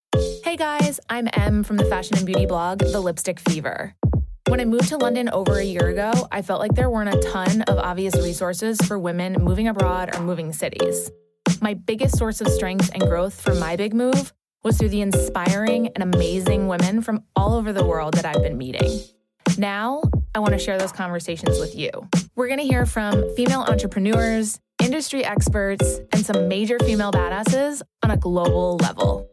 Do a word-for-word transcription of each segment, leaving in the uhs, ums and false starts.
Hey guys, I'm Em from the fashion and beauty blog, The Lipstick Fever. When I moved to London over a year ago, I felt like there weren't a ton of obvious resources for women moving abroad or moving cities. My biggest source of strength and growth from my big move was through the inspiring and amazing women from all over the world that I've been meeting. Now, I want to share those conversations with you. We're going to hear from female entrepreneurs, industry experts, and some major female badasses on a global level.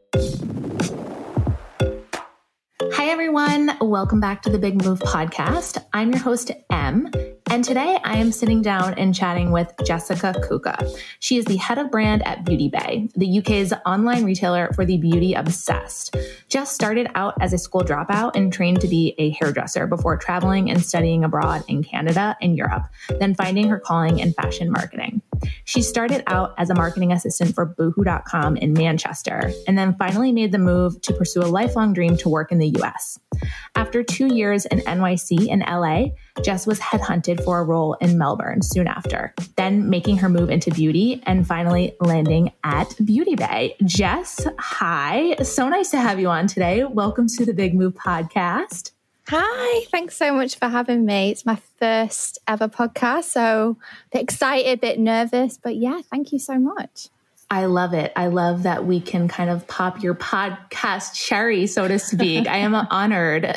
Hi, everyone. Welcome back to the Big Move podcast. I'm your host, Em, and today I am sitting down and chatting with Jessica Kuka. She is the head of brand at Beauty Bay, the U K's online retailer for the beauty obsessed. Jess started out as a school dropout and trained to be a hairdresser before traveling and studying abroad in Canada and Europe, then finding her calling in fashion marketing. She started out as a marketing assistant for boohoo dot com in Manchester, and then finally made the move to pursue a lifelong dream to work in the U S. After two years in N Y C and L A, Jess was headhunted for a role in Melbourne soon after, then making her move into beauty and finally landing at Beauty Bay. Jess, hi. So nice to have you on today. Welcome to the Big Move podcast. Hi, thanks so much for having me. It's my first ever podcast, so a bit excited, a bit nervous, but yeah, thank you so much. I love it. I love that we can kind of pop your podcast cherry, so to speak. I am honored.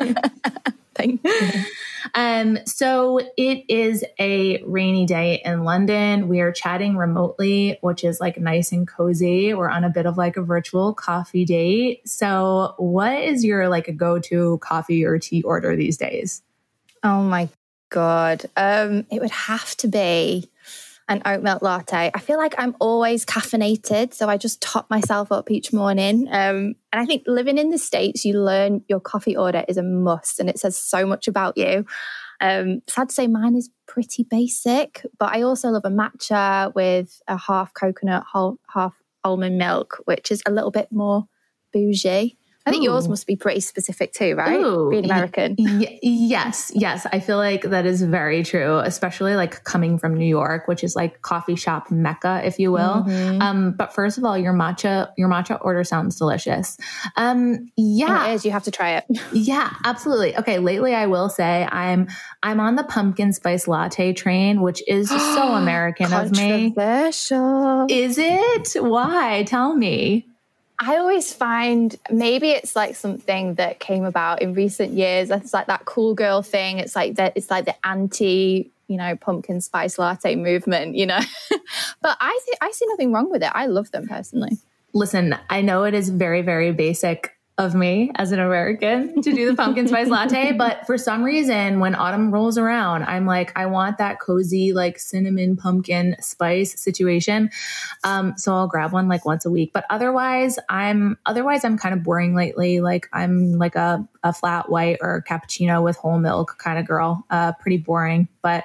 Thank you. Um, so it is a rainy day in London. We are chatting remotely, which is like nice and cozy. We're on a bit of like a virtual coffee date. So what is your like a go-to coffee or tea order these days? Oh my God. Um, it would have to be an oat milk latte. I feel like I'm always caffeinated, so I just top myself up each morning. Um, and I think living in the States, you learn your coffee order is a must, and it says so much about you. Um, sad to say mine is pretty basic, but I also love a matcha with a half coconut, half almond milk, which is a little bit more bougie. I think Ooh. Yours must be pretty specific too, right? Ooh, Being American. Y- yes, yes. I feel like that is very true, especially like coming from New York, which is like coffee shop mecca, if you will. Mm-hmm. Um, but first of all, your matcha, your matcha order sounds delicious. Um, yeah, and it is. You have to try it. Yeah, absolutely. Okay. Lately, I will say I'm I'm on the pumpkin spice latte train, which is so American of me. Controversial. Is it? Why? Tell me. I always find maybe it's like something that came about in recent years. It's like that cool girl thing. It's like that. It's like the anti, you know, pumpkin spice latte movement, you know. But I th- I see nothing wrong with it. I love them personally. Listen, I know it is very, very basic of me as an American to do the pumpkin spice latte, but for some reason, when autumn rolls around, I'm like, I want that cozy, like cinnamon pumpkin spice situation. Um, so I'll grab one like once a week, but otherwise I'm, otherwise I'm kind of boring lately. Like I'm like a, a flat white or cappuccino with whole milk kind of girl, uh, pretty boring, but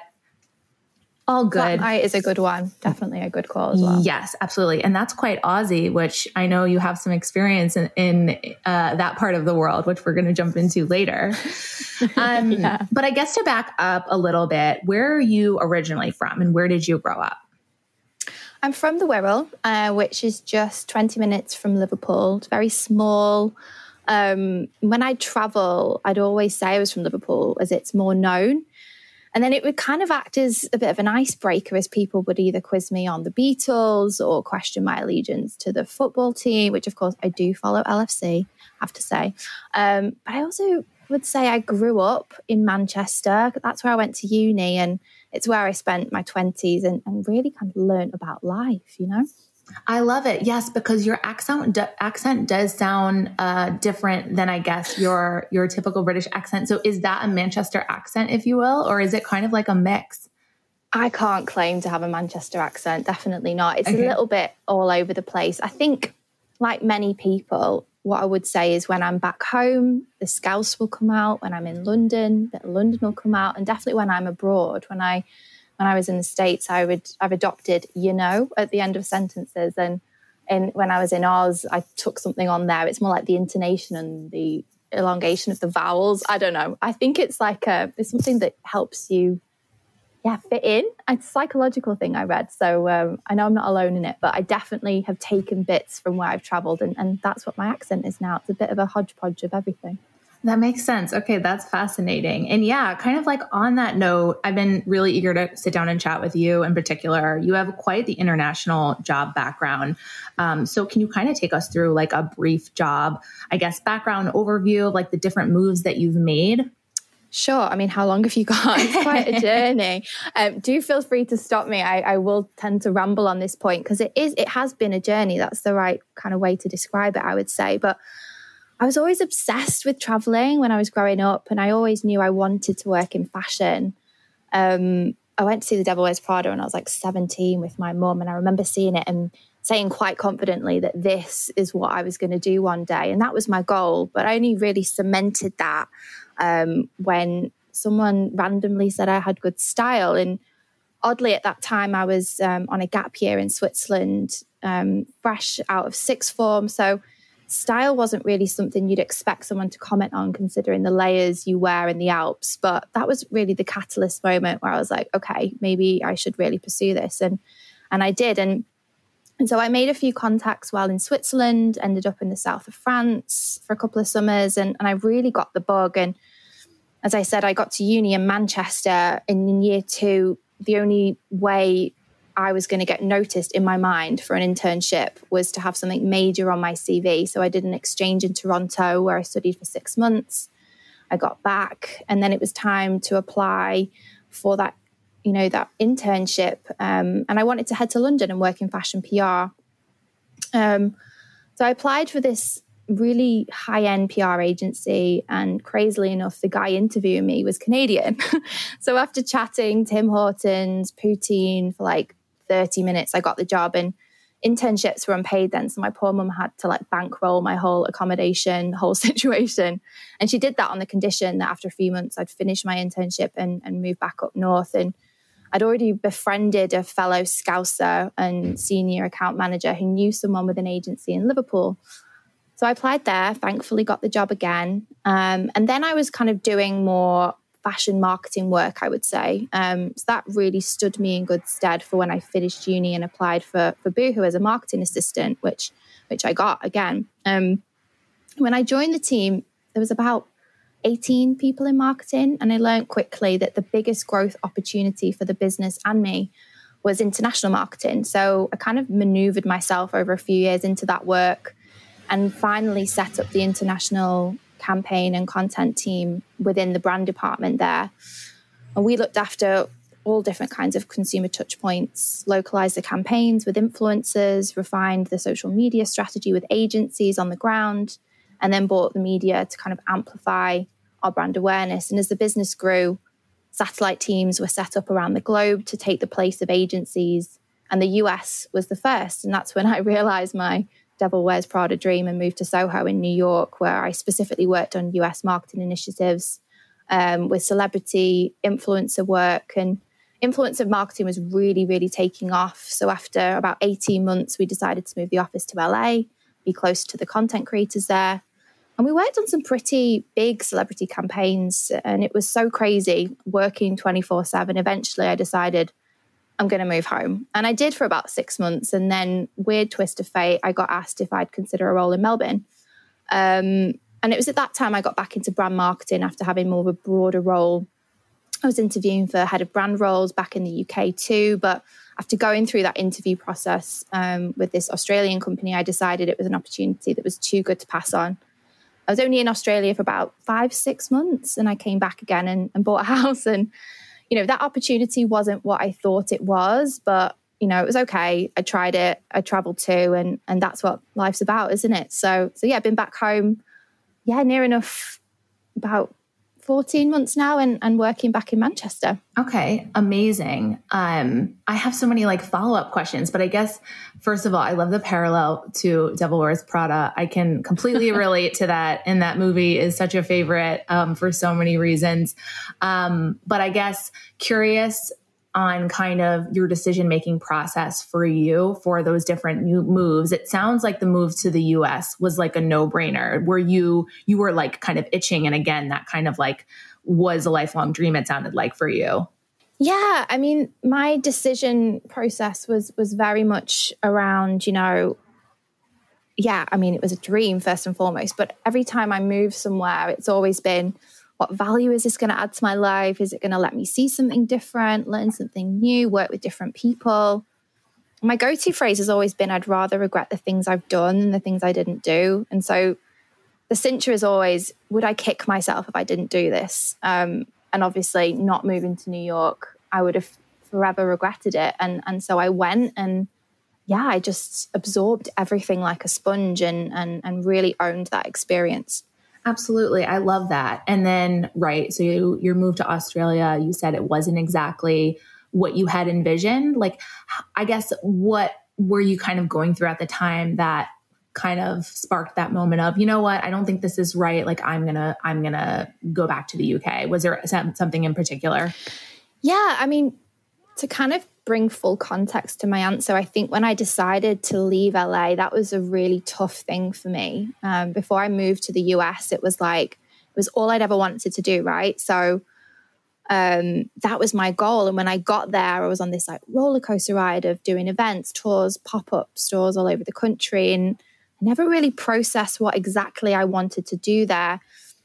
all good. Flat white is a good one. Definitely a good call as well. Yes, absolutely. And that's quite Aussie, which I know you have some experience in, in uh, that part of the world, which we're going to jump into later. Um, yeah. But I guess to back up a little bit, where are you originally from and where did you grow up? I'm from the Wirral, uh, which is just twenty minutes from Liverpool. It's very small. Um, when I travel, I'd always say I was from Liverpool as it's more known. And then it would kind of act as a bit of an icebreaker as people would either quiz me on the Beatles or question my allegiance to the football team, which of course I do follow L F C, I have to say. Um, but I also would say I grew up in Manchester. That's where I went to uni and it's where I spent my twenties and, and really kind of learned about life, you know? I love it. Yes, because your accent d- accent does sound uh, different than I guess your your typical British accent. So is that a Manchester accent, if you will, or is it kind of like a mix? I can't claim to have a Manchester accent. Definitely not. It's Okay. a little bit all over the place. I think, like many people, what I would say is when I'm back home, the Scouse will come out. When I'm in London, the London will come out, and definitely when I'm abroad, when I When I was in the States, I would, I've adopted, you know, at the end of sentences. And, and when I was in Oz, I took something on there. It's more like the intonation and the elongation of the vowels. I don't know. I think it's like a, it's something that helps you yeah, fit in. It's a psychological thing I read. So um, I know I'm not alone in it, but I definitely have taken bits from where I've traveled. And, and that's what my accent is now. It's a bit of a hodgepodge of everything. That makes sense. Okay, that's fascinating. And yeah, kind of like on that note, I've been really eager to sit down and chat with you in particular. You have quite the international job background. Um, so can you kind of take us through like a brief job, I guess, background overview of like the different moves that you've made? Sure. I mean, how long have you got? It's quite a journey. Um, do feel free to stop me. I, I will tend to ramble on this point because it is, it has been a journey. That's the right kind of way to describe it, I would say. But I was always obsessed with traveling when I was growing up, and I always knew I wanted to work in fashion. Um, I went to see The Devil Wears Prada when I was like seventeen with my mum, and I remember seeing it and saying quite confidently that this is what I was going to do one day. And that was my goal. But I only really cemented that um, when someone randomly said I had good style. And oddly, at that time, I was um, on a gap year in Switzerland, um, fresh out of sixth form. So style wasn't really something you'd expect someone to comment on, considering the layers you wear in the Alps. But that was really the catalyst moment where I was like, okay, maybe I should really pursue this. And and I did. And, and so I made a few contacts while in Switzerland, ended up in the south of France for a couple of summers. And, and I really got the bug. And as I said, I got to uni in Manchester. And in year two, the only way I was going to get noticed in my mind for an internship was to have something major on my C V. So I did an exchange in Toronto where I studied for six months. I got back, and then it was time to apply for that, you know, that internship. Um, and I wanted to head to London and work in fashion P R. Um, so I applied for this really high-end P R agency, and crazily enough, the guy interviewing me was Canadian. So after chatting Tim Hortons, poutine for like thirty minutes, I got the job. And internships were unpaid then, so my poor mum had to like bankroll my whole accommodation, whole situation. And she did that on the condition that after a few months I'd finish my internship and, and move back up north. And I'd already befriended a fellow Scouser and senior account manager who knew someone with an agency in Liverpool. So I applied there, thankfully got the job again. Um, and then I was kind of doing more fashion marketing work, I would say. Um, so that really stood me in good stead for when I finished uni and applied for, for Boohoo as a marketing assistant, which which I got again. Um, when I joined the team, there was about eighteen people in marketing, and I learned quickly that the biggest growth opportunity for the business and me was international marketing. So I kind of maneuvered myself over a few years into that work and finally set up the international campaign and content team within the brand department there. And we looked after all different kinds of consumer touch points, localized the campaigns with influencers, refined the social media strategy with agencies on the ground, and then bought the media to kind of amplify our brand awareness. And as the business grew, satellite teams were set up around the globe to take the place of agencies. And the U S was the first. And that's when I realized my Devil Wears Prada dream and moved to Soho in New York, where I specifically worked on U S marketing initiatives um, with celebrity influencer work. And influencer marketing was really, really taking off. So after about eighteen months, we decided to move the office to L A, be close to the content creators there. And we worked on some pretty big celebrity campaigns. And it was so crazy working twenty-four seven. Eventually, I decided I'm going to move home. And I did for about six months. And then, weird twist of fate, I got asked if I'd consider a role in Melbourne. Um, and it was at that time I got back into brand marketing after having more of a broader role. I was interviewing for head of brand roles back in the U K too. But after going through that interview process um, with this Australian company, I decided it was an opportunity that was too good to pass on. I was only in Australia for about five, six months. And I came back again and, and bought a house. And you know, that opportunity wasn't what I thought it was, but, you know, it was okay. I tried it. I traveled too. And, and that's what life's about, isn't it? So, so yeah, I've been back home. Yeah, near enough about fourteen months now and, and working back in Manchester. Okay. Amazing. Um, I have so many like follow-up questions, but I guess, first of all, I love the parallel to Devil Wears Prada. I can completely relate to that. And that movie is such a favorite um, for so many reasons. Um, but I guess curious on kind of your decision-making process for you for those different new moves. It sounds like the move to the U S was like a no-brainer where you, you were like kind of itching. And again, that kind of like was a lifelong dream, it sounded like for you. Yeah, I mean, my decision process was was very much around, you know, yeah, I mean, it was a dream first and foremost, but every time I move somewhere, it's always been, what value is this going to add to my life? Is it going to let me see something different, learn something new, work with different people? My go-to phrase has always been, I'd rather regret the things I've done than the things I didn't do. And so the cincher is always, would I kick myself if I didn't do this? Um, and obviously not moving to New York, I would have forever regretted it. And, and so I went and yeah, I just absorbed everything like a sponge and, and, and really owned that experience. Absolutely. I love that. And then, right. So you, your move to Australia, you said it wasn't exactly what you had envisioned. Like, I guess, what were you kind of going through at the time that kind of sparked that moment of, you know what, I don't think this is right. Like, I'm going to, I'm going to go back to the U K. Was there something in particular? Yeah. I mean, to kind of bring full context to my answer, I think when I decided to leave L A, that was a really tough thing for me. Um, before I moved to the U S, it was like, it was all I'd ever wanted to do, right? So um, that was my goal. And when I got there, I was on this like roller coaster ride of doing events, tours, pop-up stores all over the country. And I never really processed what exactly I wanted to do there.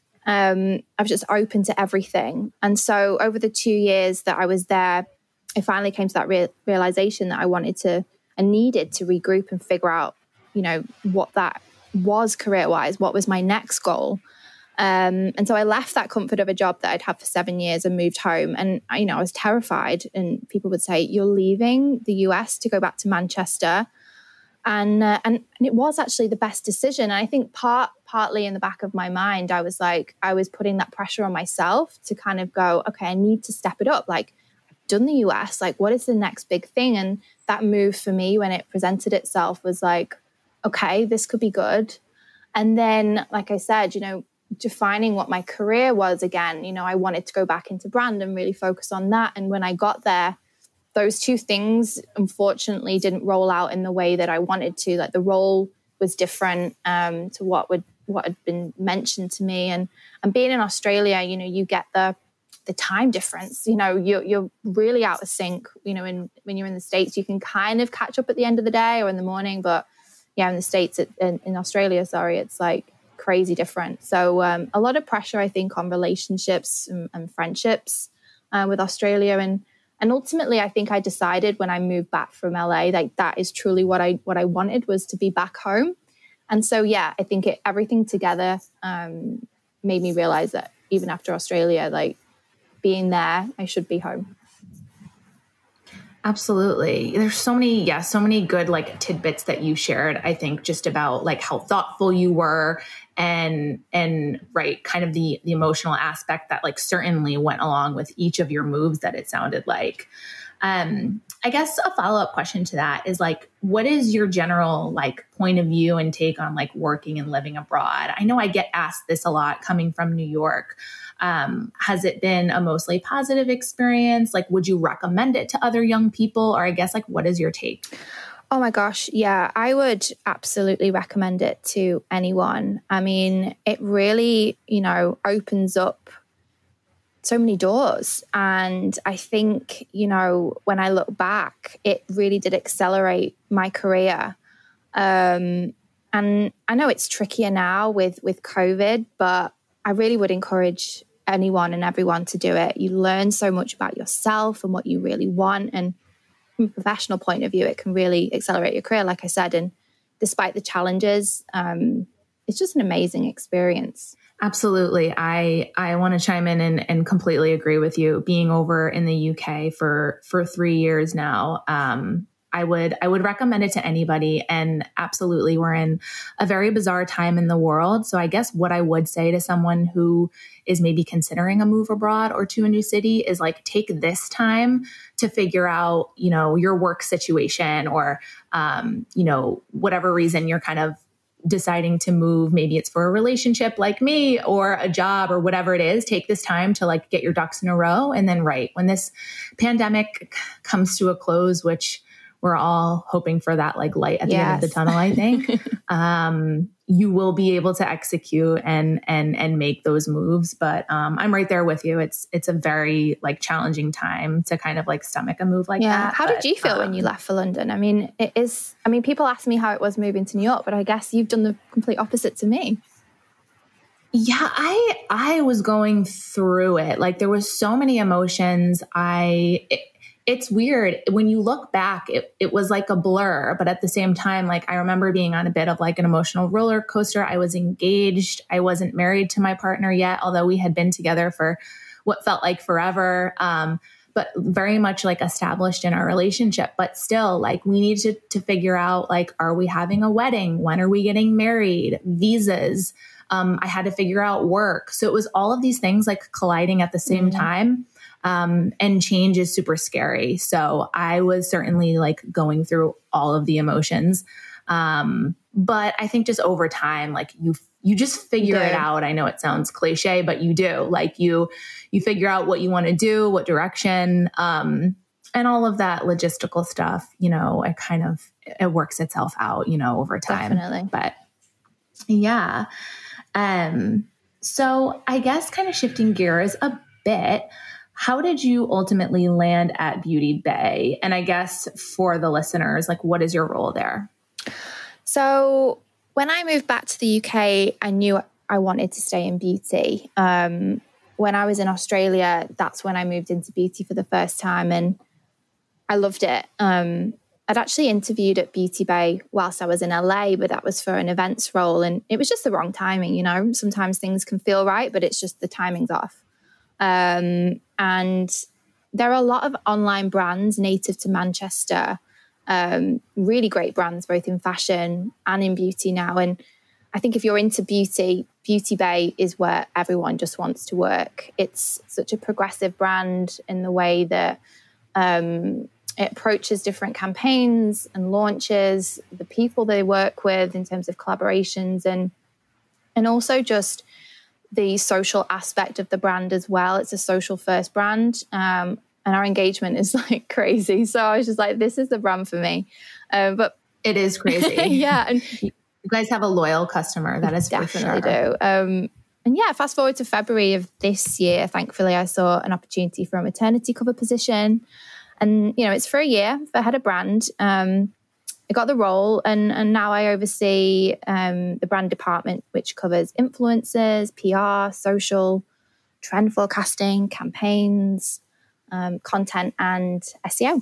Um, I was just open to everything. And so over the two years that I was there, I finally came to that real, realization that I wanted to and needed to regroup and figure out, you know, what that was career-wise, what was my next goal. Um, and so I left that comfort of a job that I'd had for seven years and moved home. And, you know, I was terrified. And people would say, you're leaving the U S to go back to Manchester. And, uh, and, and it was actually the best decision. And I think part partly in the back of my mind, I was like, I was putting that pressure on myself to kind of go, okay, I need to step it up. Like, done the U S, like what is the next big thing? And that move for me when it presented itself was like, okay, this could be good. And then, like I said, you know, defining what my career was again, you know, I wanted to go back into brand and really focus on that. And when I got there, those two things unfortunately didn't roll out in the way that I wanted to. Like the role was different um, to what would what had been mentioned to me. And and being in Australia, you know, you get the the time difference, you know, you're, you're really out of sync, you know, in, when you're in the States, you can kind of catch up at the end of the day or in the morning, but yeah, in the States, it, in, in Australia, sorry, it's like crazy different. So um, a lot of pressure, I think, on relationships and, and friendships uh, with Australia. And, and ultimately, I think I decided when I moved back from L A, like that is truly what I, what I wanted was to be back home. And so, yeah, I think it, everything together um, made me realize that even after Australia, like, being there, I should be home. Absolutely. There's so many, yeah, so many good like tidbits that you shared, I think, just about like how thoughtful you were and, and right, kind of the, the emotional aspect that like certainly went along with each of your moves that it sounded like. Um, I guess a follow-up question to that is like, what is your general like point of view and take on like working and living abroad? I know I get asked this a lot coming from New York. Um, has it been a mostly positive experience? Like, would you recommend it to other young people? Or I guess like, what is your take? Oh my gosh. Yeah, I would absolutely recommend it to anyone. I mean, it really, you know, opens up so many doors. And I think, you know, when I look back, it really did accelerate my career. Um, and I know it's trickier now with, with COVID, but I really would encourage anyone and everyone to do it. You learn so much about yourself and what you really want. And from a professional point of view, it can really accelerate your career, like I said. And despite the challenges, um, it's just an amazing experience. Absolutely. I, I want to chime in and, and completely agree with you. Being over in the U K for, for three years now, um, I would, I would recommend it to anybody. And absolutely, we're in a very bizarre time in the world. So I guess what I would say to someone who is maybe considering a move abroad or to a new city is like, take this time to figure out, you know, your work situation or, um, you know, whatever reason you're kind of deciding to move. Maybe it's for a relationship like me or a job or whatever it is. Take this time to like get your ducks in a row. And then right when this pandemic comes to a close, which we're all hoping for that like light at the yes. end of the tunnel, I think. um, you will be able to execute and and and make those moves. But um, I'm right there with you. It's it's a very like challenging time to kind of like stomach a move like yeah. that. How but, did you feel um, when you left for London? I mean, it is. I mean, people ask me how it was moving to New York, but I guess you've done the complete opposite to me. Yeah, I I was going through it. Like there was so many emotions. I. It, It's weird. When you look back, it, it was like a blur. But at the same time, like I remember being on a bit of like an emotional roller coaster. I was engaged. I wasn't married to my partner yet, although we had been together for what felt like forever. Um, but very much like established in our relationship. But still, like we needed to, to figure out, like, are we having a wedding? When are we getting married? Visas. Um, I had to figure out work. So it was all of these things like colliding at the same mm-hmm. time. Um, and change is super scary. So I was certainly like going through all of the emotions. Um, but I think just over time, like you, you just figure yeah. it out. I know it sounds cliche, but you do. Like you, you figure out what you want to do, what direction, um, and all of that logistical stuff, you know, it kind of, it works itself out, you know, over time. Definitely. But yeah. Um, so I guess kind of shifting gears a bit, how did you ultimately land at Beauty Bay? And I guess for the listeners, like, what is your role there? So when I moved back to the U K, I knew I wanted to stay in beauty. Um, when I was in Australia, that's when I moved into beauty for the first time, and I loved it. Um, I'd actually interviewed at Beauty Bay whilst I was in L A, but that was for an events role, and it was just the wrong timing. You know, sometimes things can feel right, but it's just the timing's off. Um, and there are a lot of online brands native to Manchester, um, really great brands, both in fashion and in beauty now. And I think if you're into beauty, Beauty Bay is where everyone just wants to work. It's such a progressive brand in the way that um, it approaches different campaigns and launches, the people they work with in terms of collaborations, and and also just the social aspect of the brand as well. It's a social first brand, um, and our engagement is like crazy. So I was just like, this is the brand for me. Um, but it is crazy. yeah. And you guys have a loyal customer. That is definitely for sure. do. Um, and yeah, fast forward to February of this year, thankfully I saw an opportunity for a maternity cover position, and, you know, it's for a year for head of brand. Um, I got the role, and, and now I oversee um, the brand department, which covers influencers, P R, social, trend forecasting, campaigns, um, content, and S E O.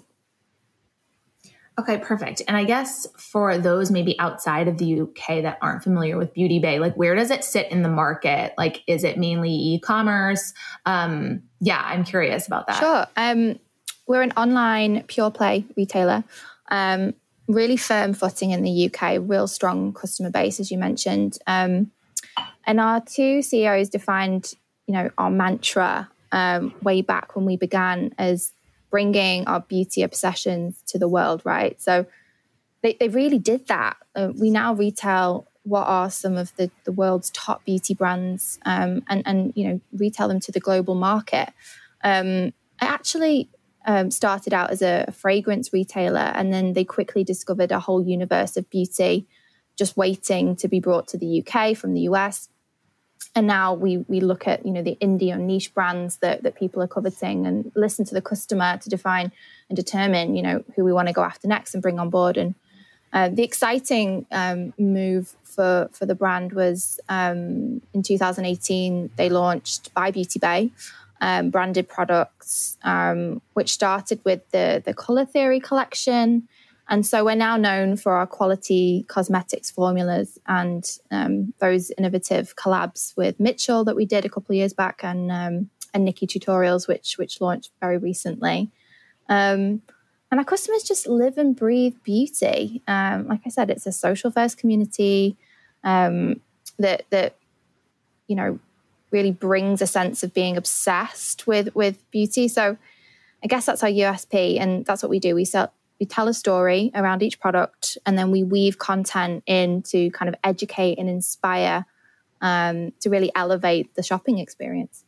Okay, perfect. And I guess for those maybe outside of the U K that aren't familiar with Beauty Bay, like where does it sit in the market? Like, is it mainly e-commerce? Um, yeah, I'm curious about that. Sure. Um, we're an online pure play retailer. Um, really firm footing in the U K, real strong customer base, as you mentioned. Um, and our two C E Os defined, you know, our mantra um, way back when we began as bringing our beauty obsessions to the world, right? So they, they really did that. Uh, we now retail what are some of the, the world's top beauty brands, um, and, and, you know, retail them to the global market. Um, I actually... Um, started out as a, a fragrance retailer, and then they quickly discovered a whole universe of beauty just waiting to be brought to the U K from the U S. And now we we look at, you know, the indie or niche brands that, that people are coveting, and listen to the customer to define and determine, you know, who we want to go after next and bring on board. And uh, the exciting um, move for, for the brand was um, in two thousand eighteen, they launched By Beauty Bay, Um, branded products, um, which started with the, the Colour Theory collection. And so we're now known for our quality cosmetics formulas and um, those innovative collabs with Mitchell that we did a couple of years back, and um, and Nikki Tutorials, which which launched very recently. Um, and our customers just live and breathe beauty. Um, like I said, it's a social first community um, that that you know really brings a sense of being obsessed with with beauty. So I guess that's our U S P, and that's what we do. We sell, we tell a story around each product, and then we weave content in to kind of educate and inspire, um, to really elevate the shopping experience.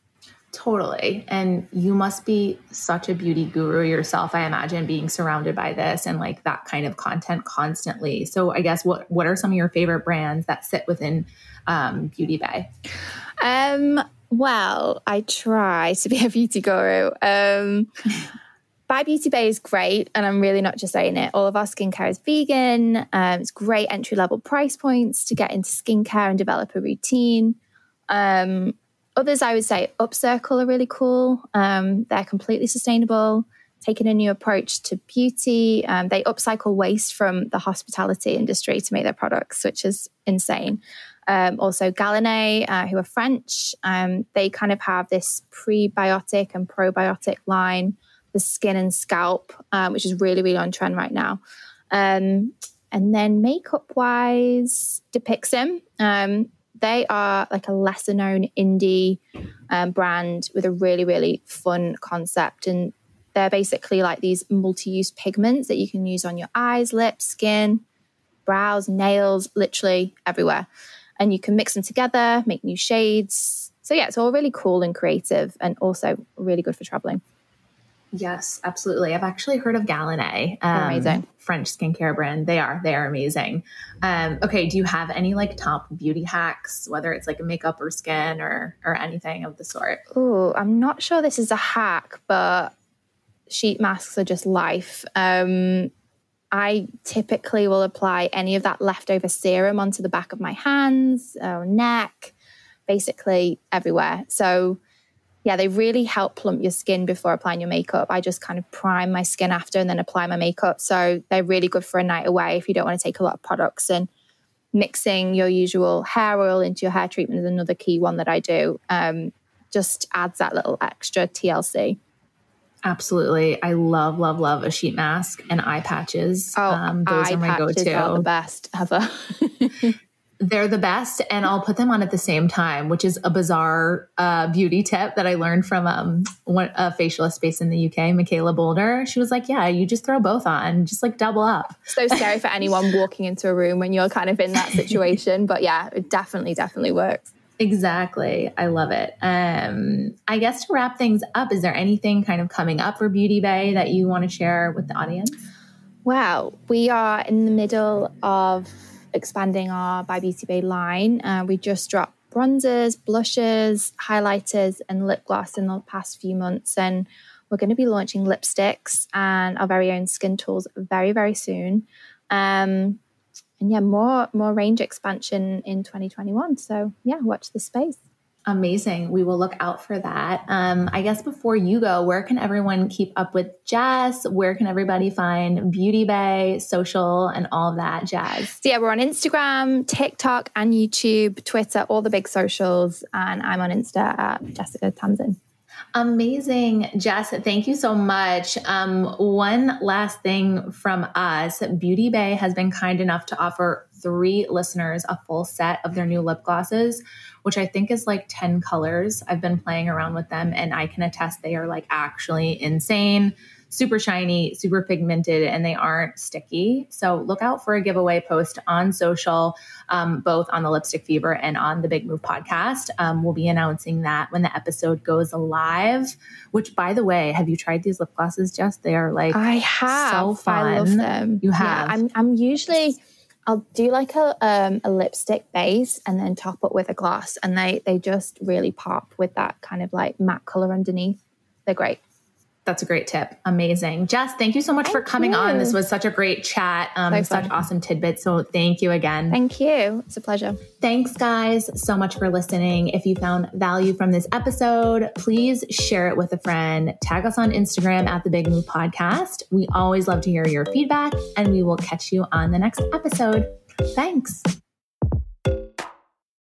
Totally. And you must be such a beauty guru yourself, I imagine, being surrounded by this and like that kind of content constantly. So I guess what, what are some of your favorite brands that sit within um, Beauty Bay? Um, well, I try to be a beauty guru. Um, By Beauty Bay is great. And I'm really not just saying it. All of our skincare is vegan. Um, it's great entry level price points to get into skincare and develop a routine. Um, Others, I would say, Upcircle are really cool. Um, they're completely sustainable, taking a new approach to beauty. Um, they upcycle waste from the hospitality industry to make their products, which is insane. Um, also, Galenay, uh, who are French, um, they kind of have this prebiotic and probiotic line, the skin and scalp, um, which is really, really on trend right now. Um, and then makeup-wise, Depixum. Um, They are like a lesser known indie um, brand with a really, really fun concept. And they're basically like these multi-use pigments that you can use on your eyes, lips, skin, brows, nails, literally everywhere. And you can mix them together, make new shades. So yeah, it's all really cool and creative and also really good for traveling. Yes, absolutely. I've actually heard of Galenay, um, amazing French skincare brand. They are, they are amazing. Um, okay. Do you have any like top beauty hacks, whether it's like a makeup or skin or, or anything of the sort? Oh, I'm not sure this is a hack, but sheet masks are just life. Um, I typically will apply any of that leftover serum onto the back of my hands or neck, basically everywhere. So yeah, they really help plump your skin before applying your makeup. I just kind of prime my skin after and then apply my makeup. So they're really good for a night away if you don't want to take a lot of products. And mixing your usual hair oil into your hair treatment is another key one that I do. Um, just adds that little extra T L C. Absolutely. I love, love, love a sheet mask and eye patches. Oh, um, those eye are my patches go-to. are the best ever. They're the best, and I'll put them on at the same time, which is a bizarre uh, beauty tip that I learned from um, one, a facialist based in the U K, Michaela Boulder. She was like, yeah, you just throw both on, just like double up. So scary for anyone walking into a room when you're kind of in that situation. But yeah, it definitely, definitely works. Exactly. I love it. Um, I guess to wrap things up, is there anything kind of coming up for Beauty Bay that you want to share with the audience? Well, we are in the middle of expanding our By Beauty Bay line. Uh, we just dropped bronzers, blushes, highlighters, and lip gloss in the past few months. And we're going to be launching lipsticks and our very own skin tools very, very soon. Um, and yeah, more more range expansion in twenty twenty-one. So yeah, watch this space. Amazing. We will look out for that. Um, I guess before you go, where can everyone keep up with Jess? Where can everybody find Beauty Bay, social, and all of that jazz? So yeah, we're on Instagram, TikTok, and YouTube, Twitter, all the big socials. And I'm on Insta at Jessica Tamsin. Amazing. Jess, thank you so much. Um, one last thing from us. Beauty Bay has been kind enough to offer three listeners a full set of their new lip glosses, which I think is like ten colors. I've been playing around with them and I can attest they are like actually insane, super shiny, super pigmented, and they aren't sticky. So look out for a giveaway post on social, um, both on the Lipstick Fever and on the Big Move podcast. Um, we'll be announcing that when the episode goes live, which by the way, have you tried these lip glosses, Jess? They are like I have. so fun. I love them. You have. Yeah, I'm, I'm usually... I'll do like a um, a lipstick base and then top it with a gloss. And they they just really pop with that kind of like matte color underneath. They're great. That's a great tip. Amazing. Jess, thank you so much thank for coming you. on. This was such a great chat. Um, so such awesome tidbits. So thank you again. Thank you. It's a pleasure. Thanks, guys, so much for listening. If you found value from this episode, please share it with a friend. Tag us on Instagram at The Big Move Podcast. We always love to hear your feedback, and we will catch you on the next episode. Thanks.